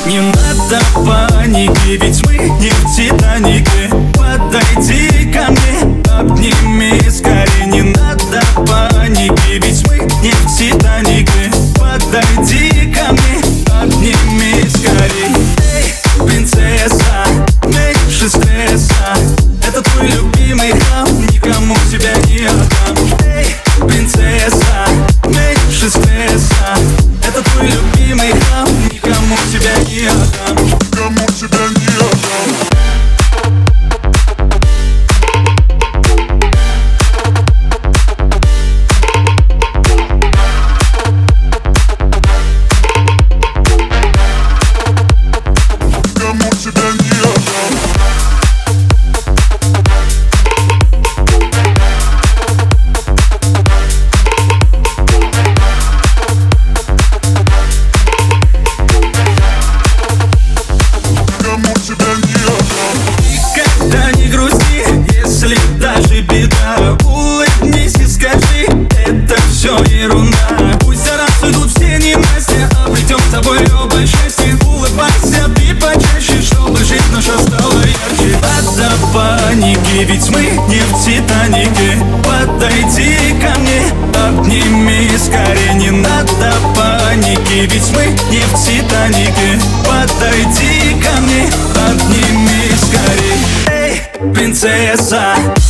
Не надо паники, ведь мы не в Титанике. Подойди ко мне, обними скорее. Не надо паники, ведь мы не в Титанике. Подойди ко мне, обними скорее. Эй, принцесса, меньше стресса. Это твой любимый храм, никому тебя не отдам. Эй, принцесса, меньше стресса. Это твой любимый храм, никому тебя не отдам. Никому тебя не отдам. Никогда не грусти, если даже беда. Улыбнись и скажи, это все ерунда. Пусть за раз уйдут все ненастья, обретем с тобой оба счастье. Улыбайся ты почаще, чтобы жизнь наша стала ярче. Надо паники, ведь мы не в Титанике. Подойди ко мне, обними скорее. Не надо паники, ведь мы не в Титанике. Подойди ко мне, обними скорее. Эй, принцесса.